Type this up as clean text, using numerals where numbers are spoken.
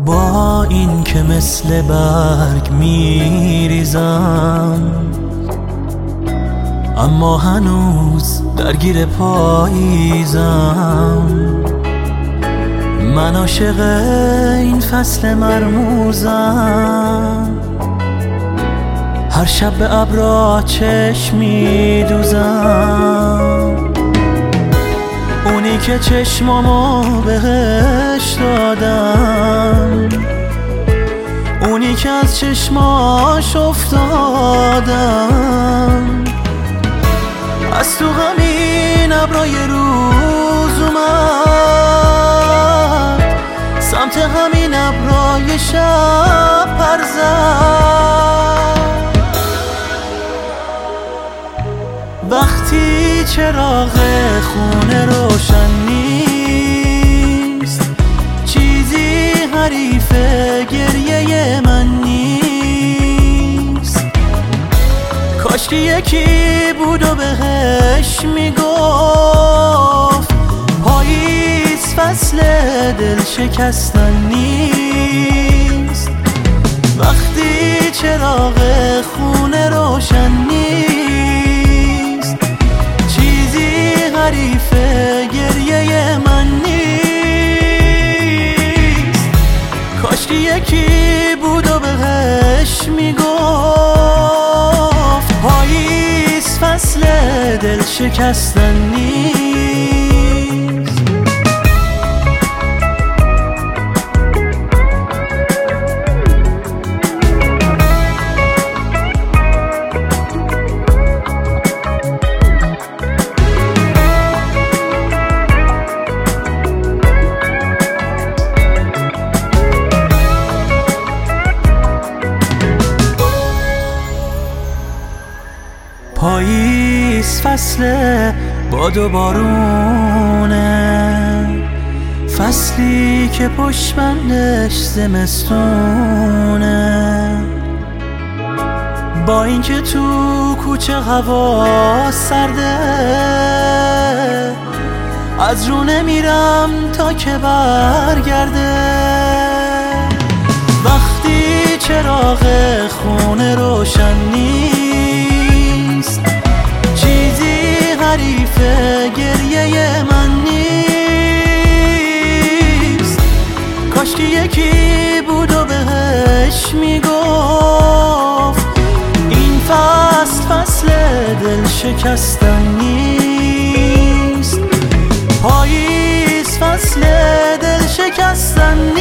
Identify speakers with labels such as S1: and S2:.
S1: با این که مثل برگ میریزم، اما هنوز درگیر پاییزم. من عاشق این فصل مرموزم، هر شب به ابرا چشم میدوزم. اونی که چشمامو بهش دادم، اونی که از چشماش افتادم، از تو همین ابرای روز اومد، سمت همین ابرای شب پر زد. وقتی چراغ خونه روشن نیست، چیزی حریف گریه من نیست. کاشکی یکی بود و بهش میگفت پاییز فصل دل شکستن نیست. وقتی چراغ خونه روشن نیست، چیزی حریف گریه من نیست. کاشکی یکی بود و بهش میگفت پاییز فصل دل شکستن نیست. پاییز فصل باد و بارونه، فصلی که پشت بندش زمستونه. با اینکه تو کوچه هوا سرده، از رو نمیرم تا که برگرده. وقتی چراغ خونه روشن نیست، چیزی حریف گریه من نیست. کاشکی یکی بود و بهش میگفت این فصل دل شکستن نیست. پاییز فصل دل شکستن